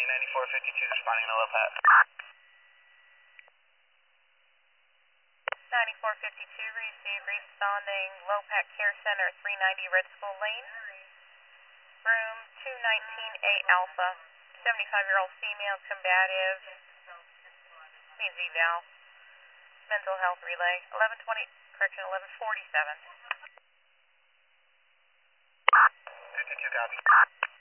County 9452 responding to low pat. 9452, receive responding Low Pack Care Center, 390 Red Skull Lane. Room 219A Alpha, 75-year-old female combative, needs eval. Mental health relay, 1147. 52 copy.